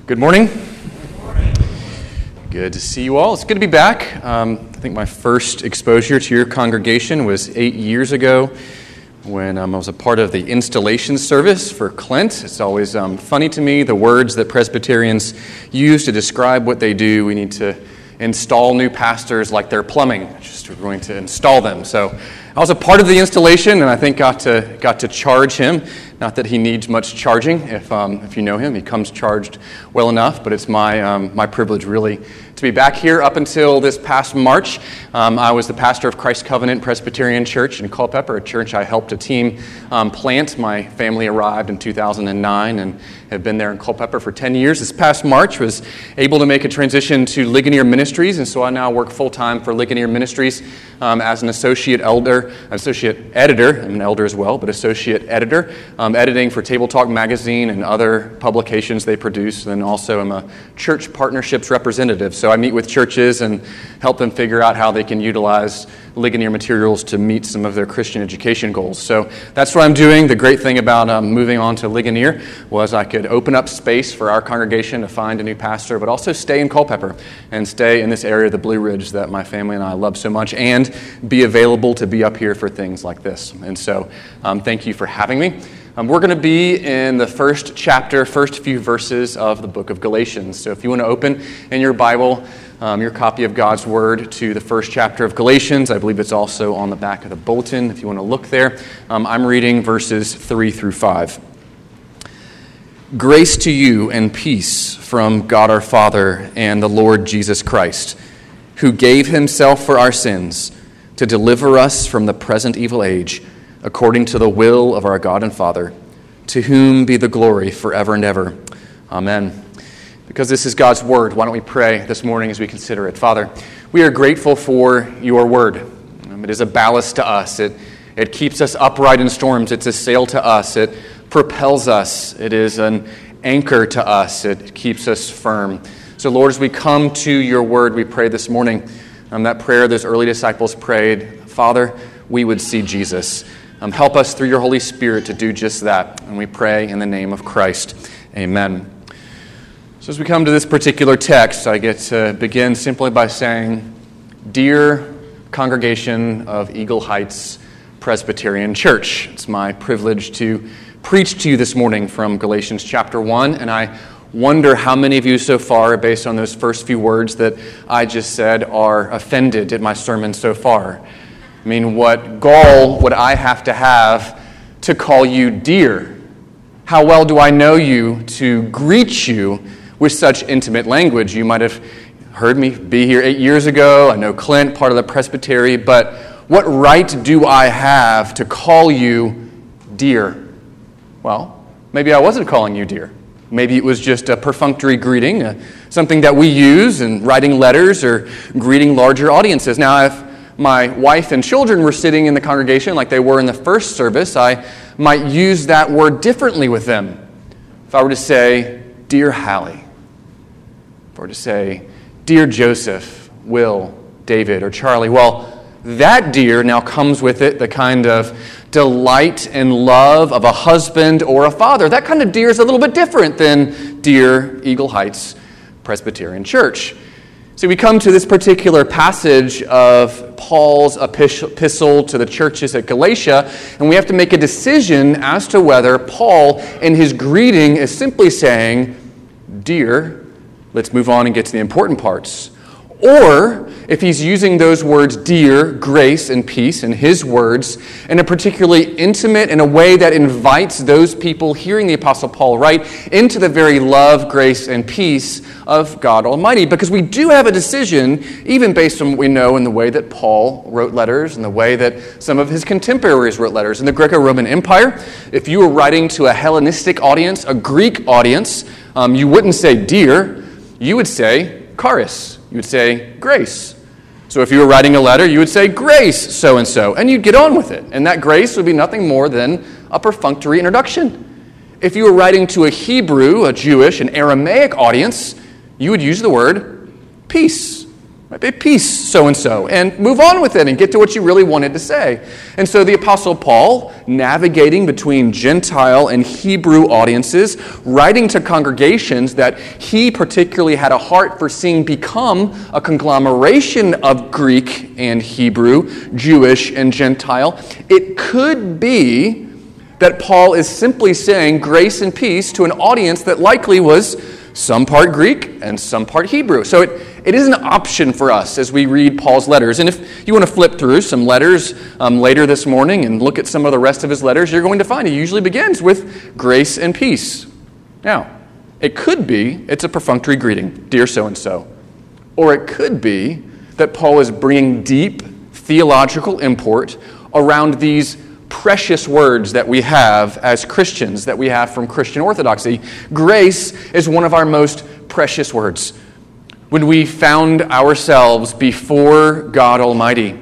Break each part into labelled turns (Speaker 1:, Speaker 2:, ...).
Speaker 1: Good morning. Good to see you all. It's good to be back. I think my first exposure to your congregation was 8 years ago when I was a part of the installation service for Clint. It's always funny to me, the words that Presbyterians use to describe what they do. We need to install new pastors like they're plumbing. We're going to install them. So I was a part of the installation, and I think got to charge him. Not that he needs much charging. If you know him, he comes charged well enough. But it's my privilege, really, to be back here. Up until this past March, I was the pastor of Christ Covenant Presbyterian Church in Culpeper, a church I helped a team plant. My family arrived in 2009 and have been there in Culpeper for 10 years. This past March, was able to make a transition to Ligonier Ministries, and so I now work full-time for Ligonier Ministries as an associate editor. I'm an elder as well, but associate editor, editing for Table Talk Magazine and other publications they produce, and also I'm a church partnerships representative. So I meet with churches and help them figure out how they can utilize Ligonier materials to meet some of their Christian education goals. So that's what I'm doing. The great thing about moving on to Ligonier was I could open up space for our congregation to find a new pastor, but also stay in Culpeper and stay in this area of the Blue Ridge that my family and I love so much, and be available to be up here for things like this. And so thank you for having me. We're going to be in the first few verses of the book of Galatians. So if you want to open in your Bible, your copy of God's Word, to the first chapter of Galatians, I believe it's also on the back of the bulletin if you want to look there. I'm reading verses 3 through 5. Grace to you and peace from God our Father and the Lord Jesus Christ, who gave himself for our sins to deliver us from the present evil age, according to the will of our God and Father, to whom be the glory forever and ever. Amen. Because this is God's Word, why don't we pray this morning as we consider it. Father, we are grateful for your Word. It is a ballast to us. It keeps us upright in storms. It's a sail to us. It propels us. It is an anchor to us. It keeps us firm. So Lord, as we come to your Word, we pray this morning, that prayer those early disciples prayed, Father, we would see Jesus. Help us through your Holy Spirit to do just that. And we pray in the name of Christ. Amen. So as we come to this particular text, I get to begin simply by saying, Dear congregation of Eagle Heights Presbyterian Church, it's my privilege to preach to you this morning from Galatians chapter 1, and I wonder how many of you so far, based on those first few words that I just said, are offended at my sermon so far. I mean, what gall would I have to call you dear? How well do I know you to greet you with such intimate language? You might have heard me be here 8 years ago. I know Clint, part of the presbytery, but what right do I have to call you dear? Well, maybe I wasn't calling you dear. Maybe it was just a perfunctory greeting, something that we use in writing letters or greeting larger audiences. Now, if my wife and children were sitting in the congregation like they were in the first service, I might use that word differently with them. If I were to say, Dear Hallie, if I were to say, Dear Joseph, Will, David, or Charlie, well, that dear now comes with it the kind of delight and love of a husband or a father. That kind of dear is a little bit different than Dear Eagle Heights Presbyterian Church. So we come to this particular passage of Paul's epistle to the churches at Galatia, and we have to make a decision as to whether Paul, in his greeting, is simply saying, Dear, let's move on and get to the important parts. Or if he's using those words, dear, grace, and peace, in his words, in a particularly intimate, in a way that invites those people hearing the Apostle Paul write into the very love, grace, and peace of God Almighty. Because we do have a decision, even based on what we know in the way that Paul wrote letters and the way that some of his contemporaries wrote letters. In the Greco-Roman Empire, if you were writing to a Hellenistic audience, a Greek audience, you wouldn't say dear, you would say charis. You would say grace. So if you were writing a letter, you would say grace so-and-so, and you'd get on with it. And that grace would be nothing more than a perfunctory introduction. If you were writing to a Hebrew, a Jewish, an Aramaic audience, you would use the word peace. Peace, so-and-so, and move on with it and get to what you really wanted to say. And so the Apostle Paul, navigating between Gentile and Hebrew audiences, writing to congregations that he particularly had a heart for seeing become a conglomeration of Greek and Hebrew, Jewish and Gentile, it could be that Paul is simply saying grace and peace to an audience that likely was some part Greek and some part Hebrew. So it is an option for us as we read Paul's letters. And if you want to flip through some letters later this morning and look at some of the rest of his letters, you're going to find he usually begins with grace and peace. Now, it could be it's a perfunctory greeting, dear so-and-so. Or it could be that Paul is bringing deep theological import around these precious words that we have as Christians, that we have from Christian orthodoxy. Grace is one of our most precious words. When we found ourselves before God Almighty,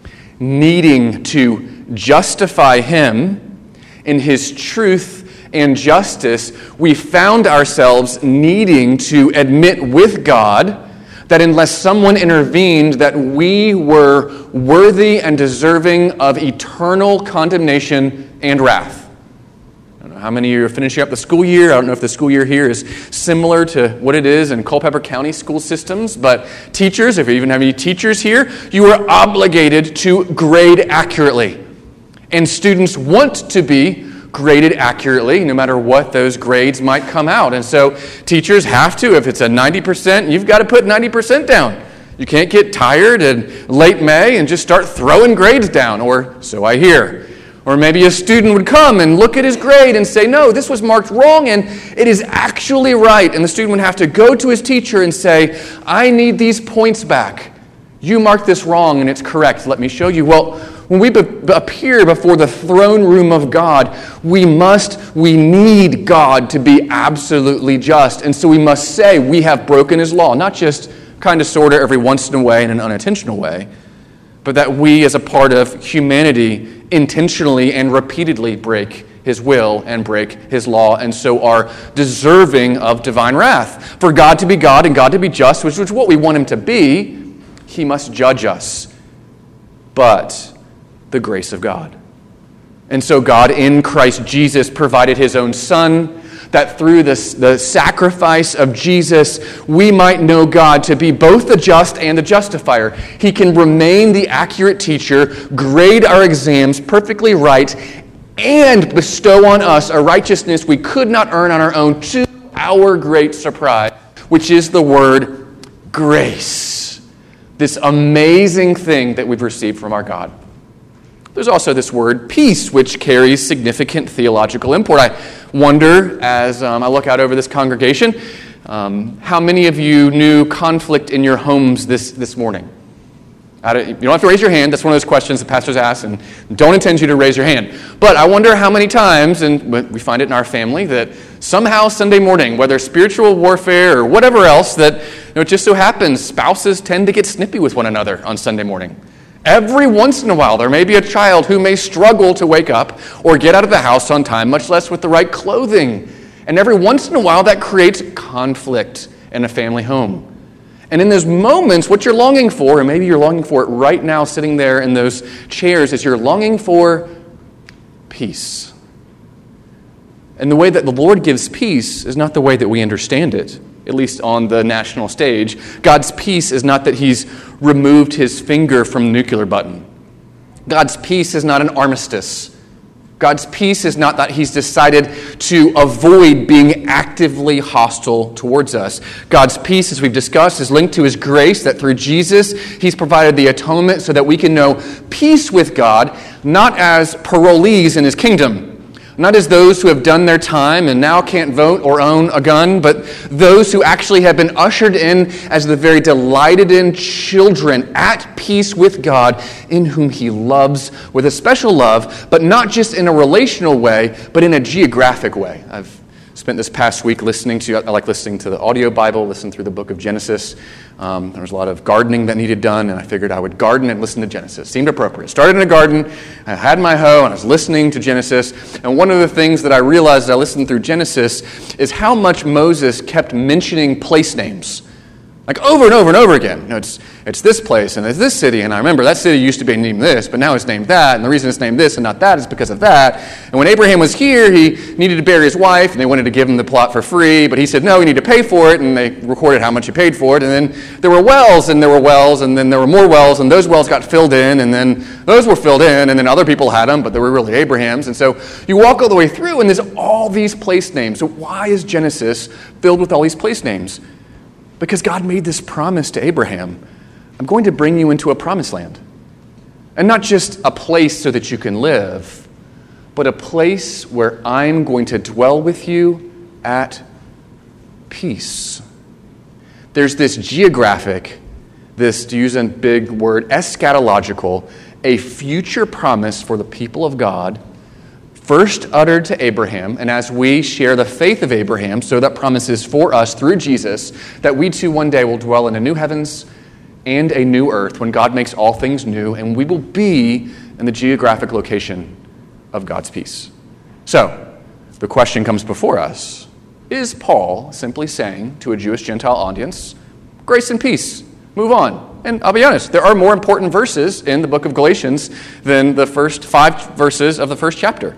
Speaker 1: needing to justify Him in His truth and justice, we found ourselves needing to admit with God that unless someone intervened, that we were worthy and deserving of eternal condemnation and wrath. I don't know how many of you are finishing up the school year. I don't know if the school year here is similar to what it is in Culpeper County school systems, but teachers, if you even have any teachers here, you are obligated to grade accurately. And students want to be graded accurately, no matter what those grades might come out. And so teachers have to, if it's a 90%, you've got to put 90% down. You can't get tired in late May and just start throwing grades down, or so I hear. Or maybe a student would come and look at his grade and say, no, this was marked wrong and it is actually right. And the student would have to go to his teacher and say, I need these points back. You marked this wrong and it's correct. Let me show you. Well, when we appear before the throne room of God, we need God to be absolutely just. And so we must say we have broken His law, not just kind of sort of every once in a way in an unintentional way, but that we as a part of humanity intentionally and repeatedly break His will and break His law, and so are deserving of divine wrath. For God to be God and God to be just, which is what we want Him to be, He must judge us. But the grace of God. And so God in Christ Jesus provided His own Son, that through the sacrifice of Jesus, we might know God to be both the just and the justifier. He can remain the accurate teacher, grade our exams perfectly right, and bestow on us a righteousness we could not earn on our own, to our great surprise, which is the word grace. This amazing thing that we've received from our God. There's also this word peace, which carries significant theological import. I wonder, as I look out over this congregation, how many of you knew conflict in your homes this morning? You don't have to raise your hand. That's one of those questions the pastors ask, and don't intend you to raise your hand. But I wonder how many times, and we find it in our family, that somehow Sunday morning, whether spiritual warfare or whatever else, that it just so happens spouses tend to get snippy with one another on Sunday morning. Every once in a while, there may be a child who may struggle to wake up or get out of the house on time, much less with the right clothing. And every once in a while, that creates conflict in a family home. And in those moments, what you're longing for, and maybe you're longing for it right now sitting there in those chairs, is you're longing for peace. And the way that the Lord gives peace is not the way that we understand it, at least on the national stage. God's peace is not that He's removed His finger from the nuclear button. God's peace is not an armistice. God's peace is not that He's decided to avoid being actively hostile towards us. God's peace, as we've discussed, is linked to His grace, that through Jesus, He's provided the atonement so that we can know peace with God, not as parolees in His kingdom, not as those who have done their time and now can't vote or own a gun, but those who actually have been ushered in as the very delighted in children at peace with God, in whom He loves with a special love, but not just in a relational way, but in a geographic way. I've spent this past week I like listening to the audio Bible, listen through the book of Genesis. There was a lot of gardening that needed done, and I figured I would garden and listen to Genesis. Seemed appropriate. Started in a garden, I had my hoe, and I was listening to Genesis. And one of the things that I realized as I listened through Genesis is how much Moses kept mentioning place names. Like over and over and over again. It's this place and it's this city, and I remember that city used to be named this, but now it's named that, and the reason it's named this and not that is because of that. And when Abraham was here, he needed to bury his wife, and they wanted to give him the plot for free, but he said, no, we need to pay for it, and they recorded how much he paid for it, and then there were wells, and then there were more wells, and those wells got filled in, and then those were filled in, and then other people had them, but they were really Abraham's. And so you walk all the way through, and there's all these place names. So why is Genesis filled with all these place names? Because God made this promise to Abraham. I'm going to bring you into a promised land. And not just a place so that you can live, but a place where I'm going to dwell with you at peace. There's this geographic, to use a big word, eschatological, a future promise for the people of God, first uttered to Abraham, and as we share the faith of Abraham, so that promise is for us through Jesus, that we too one day will dwell in a new heavens and a new earth when God makes all things new, and we will be in the geographic location of God's peace. So, the question comes before us, is Paul simply saying to a Jewish Gentile audience, grace and peace, move on? And I'll be honest, there are more important verses in the book of Galatians than the first 5 verses of the first chapter.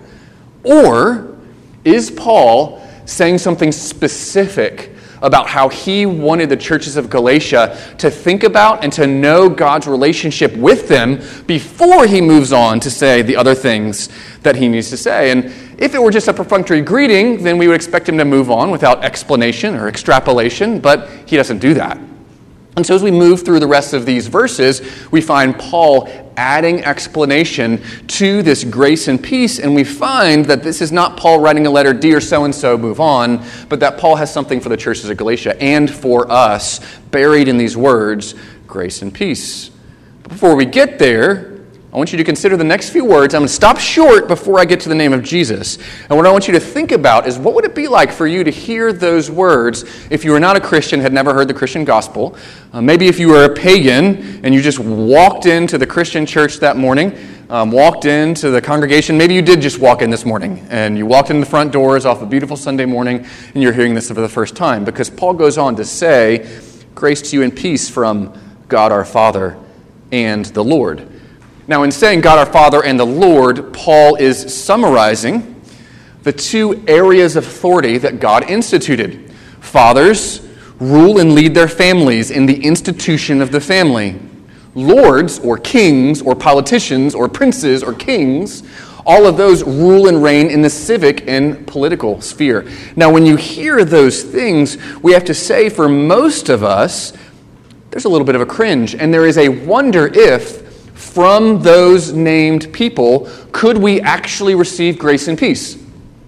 Speaker 1: Or is Paul saying something specific about how he wanted the churches of Galatia to think about and to know God's relationship with them before he moves on to say the other things that he needs to say? And if it were just a perfunctory greeting, then we would expect him to move on without explanation or extrapolation, but he doesn't do that. And so as we move through the rest of these verses, we find Paul adding explanation to this grace and peace, and we find that this is not Paul writing a letter, dear so-and-so, move on, but that Paul has something for the churches of Galatia and for us buried in these words, grace and peace. But before we get there, I want you to consider the next few words. I'm going to stop short before I get to the name of Jesus. And what I want you to think about is, what would it be like for you to hear those words if you were not a Christian, had never heard the Christian gospel? Maybe if you were a pagan and you just walked into the Christian church that morning, walked into the congregation. Maybe you did just walk in this morning and you walked in the front doors off a beautiful Sunday morning and you're hearing this for the first time. Because Paul goes on to say, grace to you and peace from God our Father and the Lord. Now, in saying God our Father and the Lord, Paul is summarizing the 2 areas of authority that God instituted. Fathers rule and lead their families in the institution of the family. Lords, or kings, or politicians, or princes, or kings, all of those rule and reign in the civic and political sphere. Now, when you hear those things, we have to say, for most of us, there's a little bit of a cringe, and there is a wonder if from those named people, could we actually receive grace and peace?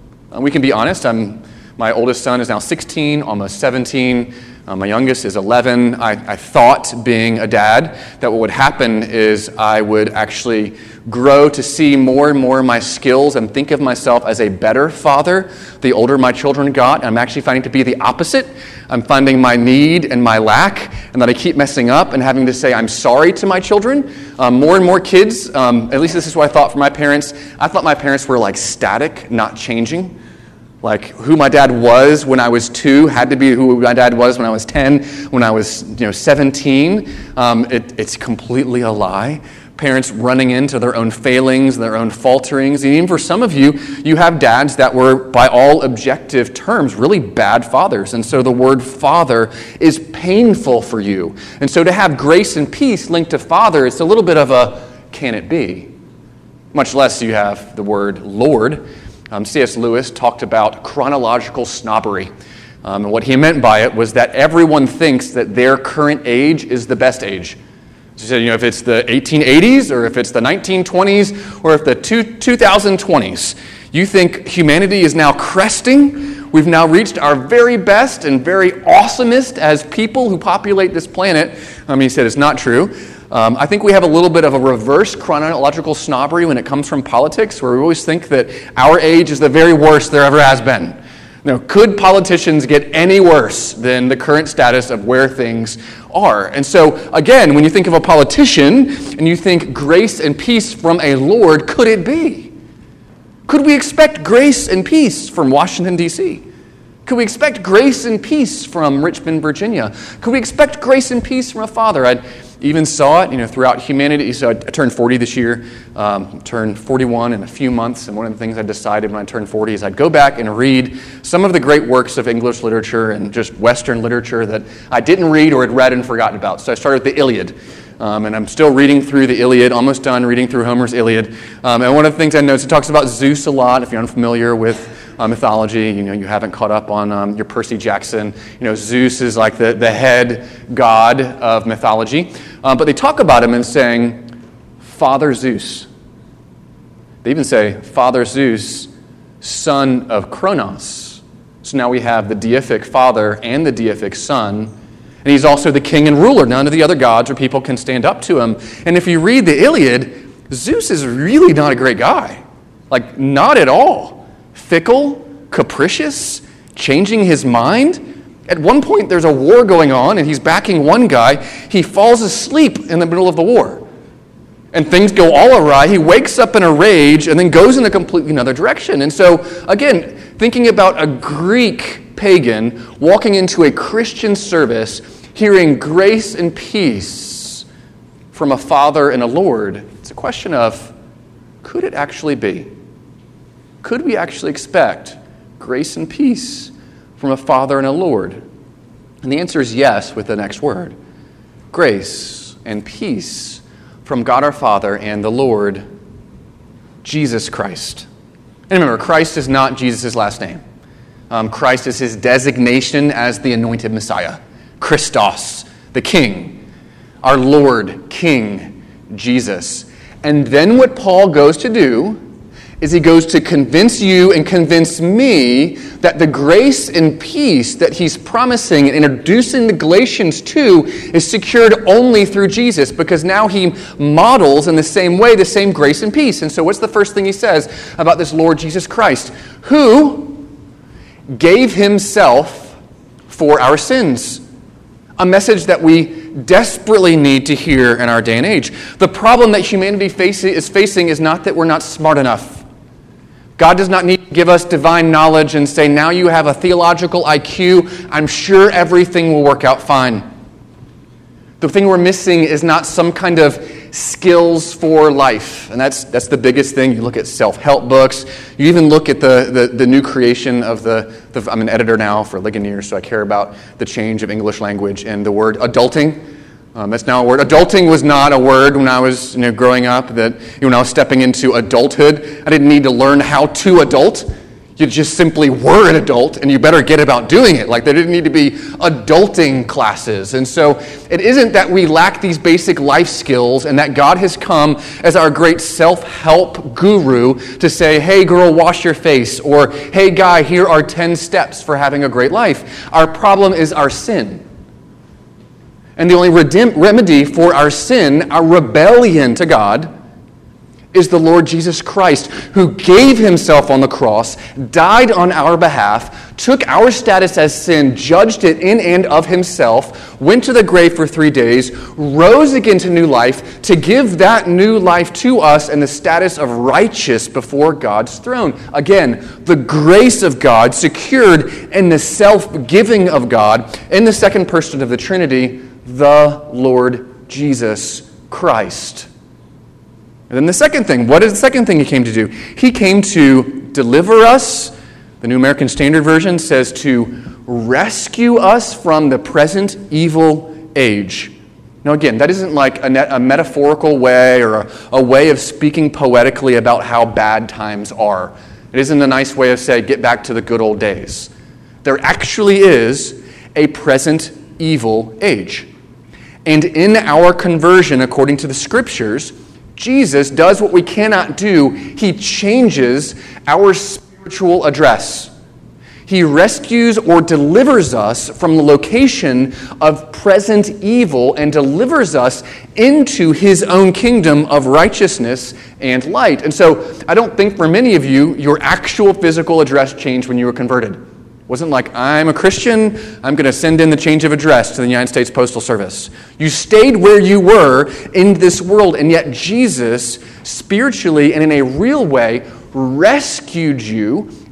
Speaker 1: We can be honest. My oldest son is now 16, almost 17. My youngest is 11. I thought, being a dad, that what would happen is I would actually grow to see more and more my skills and think of myself as a better father the older my children got. I'm actually finding to be the opposite. I'm finding my need and my lack, and that I keep messing up and having to say I'm sorry to my children. More and more kids, at least this is what I thought for my parents. I thought my parents were like static, not changing. Like who my dad was when I was 2 had to be who my dad was when I was 10, when I was 17. It's completely a lie. Parents running into their own failings, their own falterings. And even for some of you, you have dads that were, by all objective terms, really bad fathers. And so the word father is painful for you. And so to have grace and peace linked to father, it's a little bit of a, can it be? Much less you have the word Lord. C.S. Lewis talked about chronological snobbery. And what he meant by it was that everyone thinks that their current age is the best age. So he said, if it's the 1880s, or if it's the 1920s, or if the 2020s, you think humanity is now cresting. We've now reached our very best and very awesomest as people who populate this planet. He said it's not true. I think we have a little bit of a reverse chronological snobbery when it comes from politics, where we always think that our age is the very worst there ever has been. Could politicians get any worse than the current status of where things are? And so, again, when you think of a politician and you think grace and peace from a Lord, could it be? Could we expect grace and peace from Washington, D.C.? Could we expect grace and peace from Richmond, Virginia? Could we expect grace and peace from a father? I even saw it, throughout humanity. So I turned 40 this year, turned 41 in a few months, and one of the things I decided when I turned 40 is I'd go back and read some of the great works of English literature and just Western literature that I didn't read or had read and forgotten about. So I started with the Iliad. And I'm still reading through the Iliad, almost done reading through Homer's Iliad. And one of the things I noticed, it talks about Zeus a lot. If you're unfamiliar with mythology, you haven't caught up on your Percy Jackson. Zeus is like the head god of mythology. But they talk about him and saying, Father Zeus. They even say, Father Zeus, son of Kronos. So now we have the deific father and the deific son. And he's also the king and ruler. None of the other gods or people can stand up to him. And if you read the Iliad, Zeus is really not a great guy. Like, not at all. Fickle, capricious, changing his mind. At one point, there's a war going on, and he's backing one guy. He falls asleep in the middle of the war. And things go all awry. He wakes up in a rage and then goes in a completely another direction. And so, again, thinking about a Greek pagan walking into a Christian service, hearing grace and peace from a Father and a Lord, it's a question of, could it actually be? Could we actually expect grace and peace from a Father and a Lord? And the answer is yes with the next word. Grace and peace from God our Father and the Lord Jesus Christ. And remember, Christ is not Jesus' last name. Christ is his designation as the anointed Messiah. Christos, the King. Our Lord, King, Jesus. And then what Paul goes to do is he goes to convince you and convince me that the grace and peace that he's promising and introducing the Galatians to is secured only through Jesus, because now he models in the same way the same grace and peace. And so what's the first thing he says about this Lord Jesus Christ? Who gave himself for our sins. A message that we desperately need to hear in our day and age. The problem that humanity is facing is not that we're not smart enough. God does not need to give us divine knowledge and say, now you have a theological IQ, I'm sure everything will work out fine. The thing we're missing is not some kind of skills for life. And that's the biggest thing. You look at self-help books. You even look at the new creation of I'm an editor now for Ligonier, so I care about the change of English language and the word adulting. That's now a word. Adulting was not a word when I was growing up. That when I was stepping into adulthood, I didn't need to learn how to adult. You just simply were an adult, and you better get about doing it. Like, there didn't need to be adulting classes. And so it isn't that we lack these basic life skills and that God has come as our great self-help guru to say, hey, girl, wash your face, or hey, guy, here are 10 steps for having a great life. Our problem is our sin. And the only remedy for our sin, our rebellion to God, is the Lord Jesus Christ, who gave himself on the cross, died on our behalf, took our status as sin, judged it in and of himself, went to the grave for 3 days, rose again to new life to give that new life to us and the status of righteous before God's throne. Again, the grace of God secured in the self-giving of God in the second person of the Trinity, the Lord Jesus Christ. And then the second thing, what is the second thing he came to do? He came to deliver us. The New American Standard Version says to rescue us from the present evil age. Now again, that isn't like a metaphorical way or a way of speaking poetically about how bad times are. It isn't a nice way of saying, get back to the good old days. There actually is a present evil age. And in our conversion, according to the Scriptures, Jesus does what we cannot do. He changes our spiritual address. He rescues or delivers us from the location of present evil and delivers us into his own kingdom of righteousness and light. And so I don't think for many of you, your actual physical address changed when you were converted. It wasn't like, I'm a Christian, I'm going to send in the change of address to the United States Postal Service. You stayed where you were in this world, and yet Jesus, spiritually and in a real way, rescued you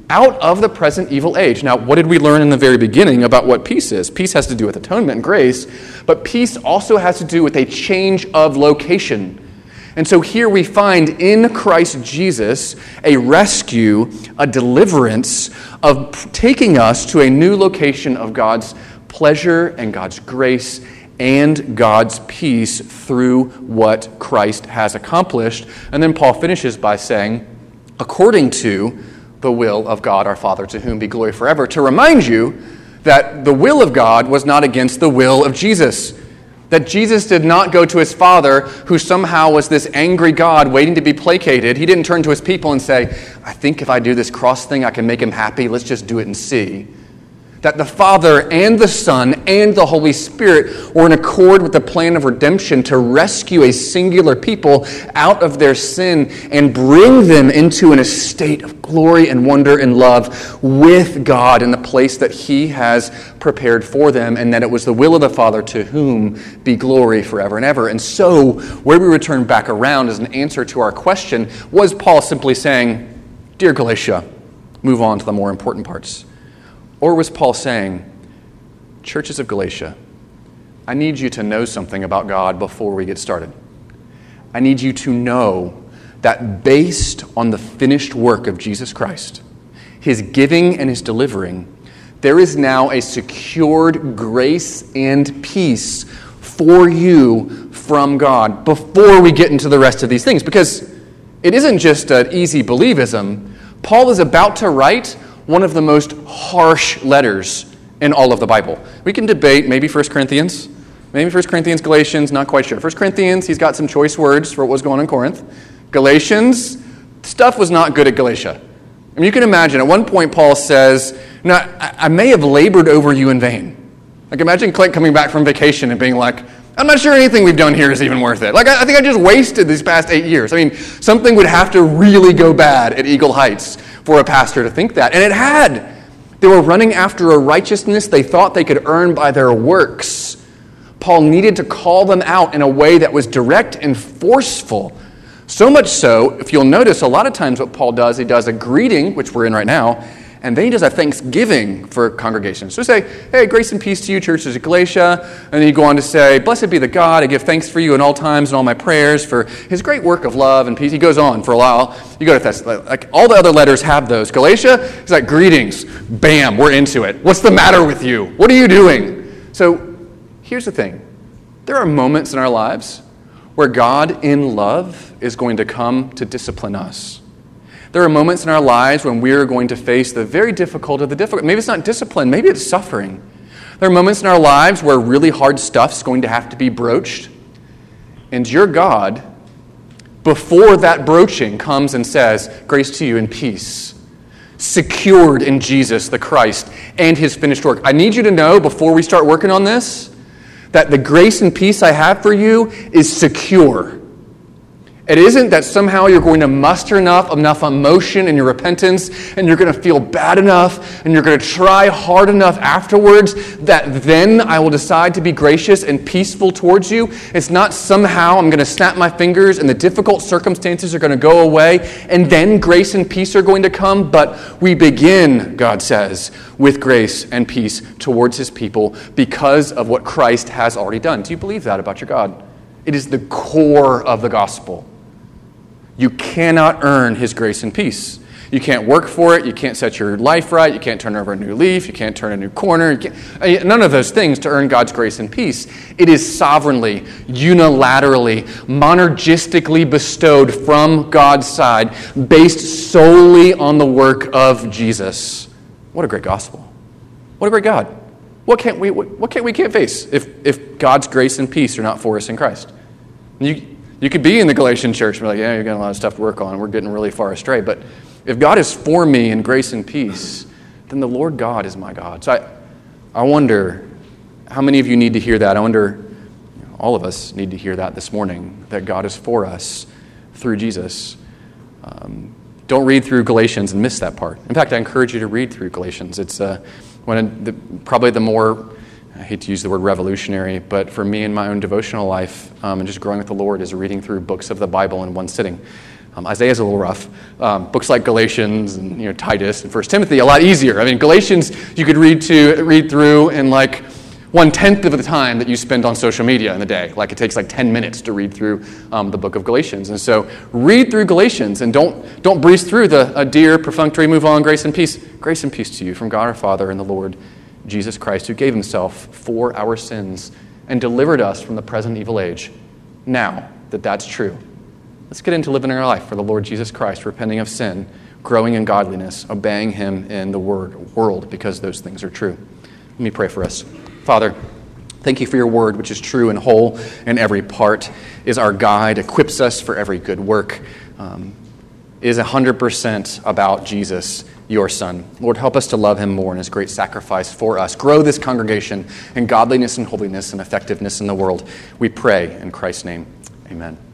Speaker 1: out of the present evil age. Now, what did we learn in the very beginning about what peace is? Peace has to do with atonement and grace, but peace also has to do with a change of location. And so here we find in Christ Jesus a rescue, a deliverance of taking us to a new location of God's pleasure and God's grace and God's peace through what Christ has accomplished. And then Paul finishes by saying, according to the will of God our Father, to whom be glory forever, to remind you that the will of God was not against the will of Jesus. That Jesus did not go to his Father, who somehow was this angry God waiting to be placated. He didn't turn to his people and say, I think if I do this cross thing, I can make him happy. Let's just do it and see. That the Father and the Son and the Holy Spirit were in accord with the plan of redemption to rescue a singular people out of their sin and bring them into an estate of glory and wonder and love with God in the place that He has prepared for them, and that it was the will of the Father to whom be glory forever and ever. And so, where we return back around as an answer to our question, was Paul simply saying, Dear Galatia, move on to the more important parts? Or was Paul saying, churches of Galatia, I need you to know something about God before we get started. I need you to know that based on the finished work of Jesus Christ, His giving and His delivering, there is now a secured grace and peace for you from God before we get into the rest of these things. Because it isn't just an easy believism. Paul is about to write one of the most harsh letters in all of the Bible. We can debate maybe 1 Corinthians, Galatians, not quite sure. 1 Corinthians, he's got some choice words for what was going on in Corinth. Galatians, stuff was not good at Galatia. I mean, you can imagine, at one point Paul says, I may have labored over you in vain. Like, imagine Clint coming back from vacation and being like, I'm not sure anything we've done here is even worth it. Like, I think I just wasted these past 8 years. I mean, something would have to really go bad at Eagle Heights for a pastor to think that. And it had. They were running after a righteousness they thought they could earn by their works. Paul needed to call them out in a way that was direct and forceful. So much so, if you'll notice, a lot of times what Paul does, he does a greeting, which we're in right now, and then he does a thanksgiving for congregations. So say, hey, grace and peace to you, churches of Galatia. And then you go on to say, blessed be the God, I give thanks for you in all times and all my prayers for His great work of love and peace. He goes on for a while. You go to Thessalonians, like all the other letters have those. Galatia, he's like, greetings. Bam, we're into it. What's the matter with you? What are you doing? So here's the thing. There are moments in our lives where God in love is going to come to discipline us. There are moments in our lives when we're going to face the very difficult of the difficult. Maybe it's not discipline, maybe it's suffering. There are moments in our lives where really hard stuff's going to have to be broached. And your God, before that broaching, comes and says, grace to you and peace, secured in Jesus the Christ and His finished work. I need you to know, before we start working on this, that the grace and peace I have for you is secure. It isn't that somehow you're going to muster enough emotion in your repentance and you're going to feel bad enough and you're going to try hard enough afterwards that then I will decide to be gracious and peaceful towards you. It's not somehow I'm going to snap my fingers and the difficult circumstances are going to go away and then grace and peace are going to come. But we begin, God says, with grace and peace towards His people because of what Christ has already done. Do you believe that about your God? It is the core of the gospel. You cannot earn His grace and peace. You can't work for it. You can't set your life right. You can't turn over a new leaf. You can't turn a new corner. None of those things to earn God's grace and peace. It is sovereignly, unilaterally, monergistically bestowed from God's side, based solely on the work of Jesus. What a great gospel. What a great God. What can't we face if God's grace and peace are not for us in Christ? You could be in the Galatian church and be like, yeah, you've got a lot of stuff to work on. We're getting really far astray. But if God is for me in grace and peace, then the Lord God is my God. So I wonder how many of you need to hear that. I wonder, all of us need to hear that this morning, that God is for us through Jesus. Don't read through Galatians and miss that part. In fact, I encourage you to read through Galatians. It's probably the more, I hate to use the word revolutionary, but for me in my own devotional life and just growing with the Lord is reading through books of the Bible in one sitting. Isaiah's a little rough. Books like Galatians and Titus and 1 Timothy, a lot easier. I mean, Galatians you could read through in like 1/10 of the time that you spend on social media in the day. Like it takes like 10 minutes to read through the book of Galatians. And so read through Galatians and don't breeze through the dear perfunctory move on, grace and peace. Grace and peace to you from God our Father and the Lord Jesus Christ, who gave himself for our sins and delivered us from the present evil age. Now that that's true, let's get into living our life for the Lord Jesus Christ, repenting of sin, growing in godliness, obeying him in the world because those things are true. Let me pray for us. Father, thank you for your word, which is true and whole in every part, is our guide, equips us for every good work, is 100% about Jesus, your Son. Lord, help us to love him more in his great sacrifice for us. Grow this congregation in godliness and holiness and effectiveness in the world. We pray in Christ's name. Amen.